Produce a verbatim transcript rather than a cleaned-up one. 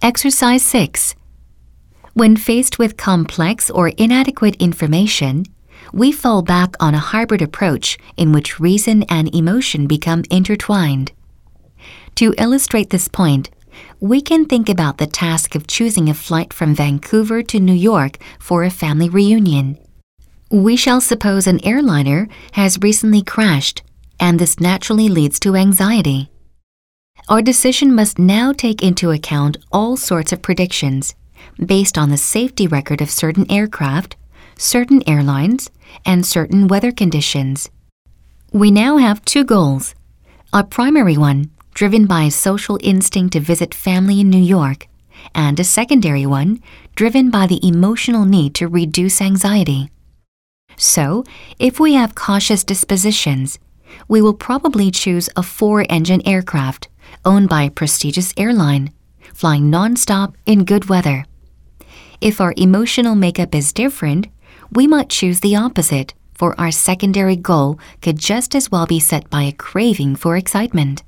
Exercise six. When faced with complex or inadequate information, we fall back on a hybrid approach in which reason and emotion become intertwined. To illustrate this point, we can think about the task of choosing a flight from Vancouver to New York for a family reunion. We shall suppose an airliner has recently crashed, and this naturally leads to anxiety. Our decision must now take into account all sorts of predictions based on the safety record of certain aircraft, certain airlines, and certain weather conditions. We now have two goals: a primary one, driven by a social instinct to visit family in New York, and a secondary one, driven by the emotional need to reduce anxiety. So, if we have cautious dispositions, we will probably choose a four-engine aircraft owned by a prestigious airline, flying non-stop in good weather. If our emotional makeup is different, we might choose the opposite, for our secondary goal could just as well be set by a craving for excitement.